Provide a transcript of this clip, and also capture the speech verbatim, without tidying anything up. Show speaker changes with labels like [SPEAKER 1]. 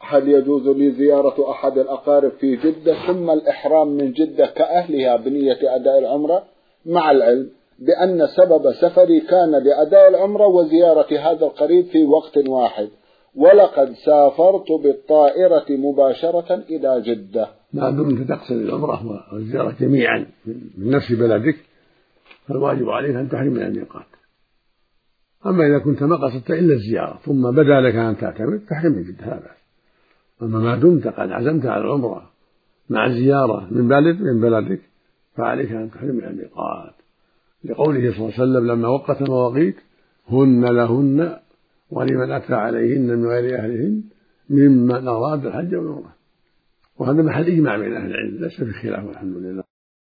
[SPEAKER 1] هل يجوز لي زيارة أحد الأقارب في جدة ثم الإحرام من جدة كأهلها بنية أداء العمرة، مع العلم بأن سبب سفري كان لأداء العمرة وزيارة هذا القريب في وقت واحد، ولقد سافرت بالطائرة مباشرة إلى جدة؟
[SPEAKER 2] ما دمت تقصد العمرة والزيارة جميعا من نفس بلدك فالواجب عليك أن تحرم من الميقات. أما إذا كنت ما قصدت إلا الزيارة ثم بدا لك أن تعتمد فاحرم من جدة لا بأس. أما ما دمت قد عزمت على العمرة مع الزيارة من بلد من بلدك فعليك أن تحرم من الميقات، لقوله صلى الله عليه وسلم لما وقت المواقيت هن لهن ولمن أتى عليهن من غير أهلهن ممن أراد الحج والعمرة. وهذا محل إجماع بين أهل العلم ليس في خلاف والحمد لله.